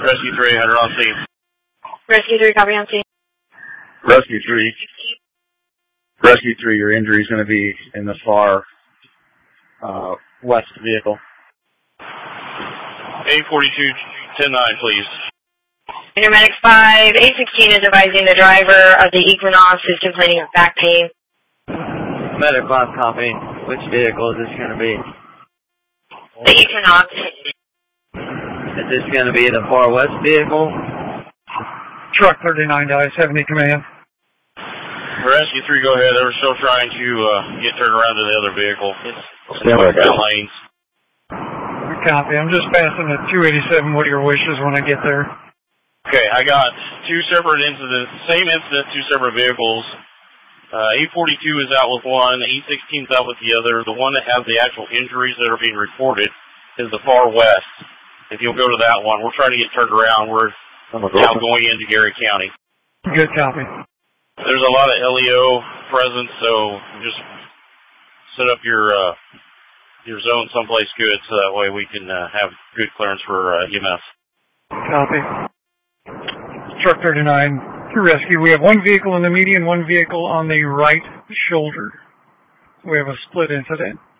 Rescue 3, header on scene. Rescue 3, copy on scene. Rescue 3. Rescue 3, your injury is going to be in the far west vehicle. A42, 10-9, please. Intermedic 5, A16 is advising the driver of the Equinox is complaining of back pain. Medic 5, copy. Which vehicle is this going to be? The Equinox. Is this going to be the far west vehicle? Truck 39 to I-70 command. Rescue 3, go ahead. They were still trying to get turned around to the other vehicle. It's lanes. Copy. I'm just passing at 287. What are your wishes when I get there? Okay, I got two separate incidents, same incident, two separate vehicles. A42 is out with one, E16 is out with the other. The one that has the actual injuries that are being reported is the far west. If you'll go to that one, we're trying to get turned around. We're now going into Gary County. Good copy. There's a lot of LEO present, so just set up your zone someplace good so that way we can have good clearance for EMS. Copy. Truck 39 to rescue. We have one vehicle in the median, one vehicle on the right shoulder. We have a split incident.